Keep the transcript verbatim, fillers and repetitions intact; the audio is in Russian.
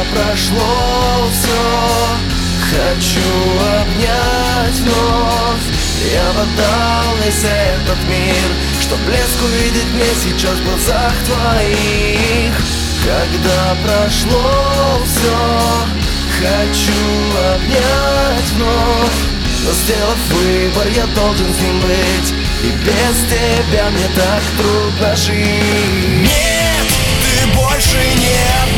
прошло все, хочу обнять вновь. Я бы отдал весь этот мир, чтоб блеск увидеть мне сейчас в глазах твоих. Когда прошло все, хочу обнять вновь. Но сделав выбор, я должен с ним быть, и без тебя мне так трудно жить. Нет, ты больше не одна.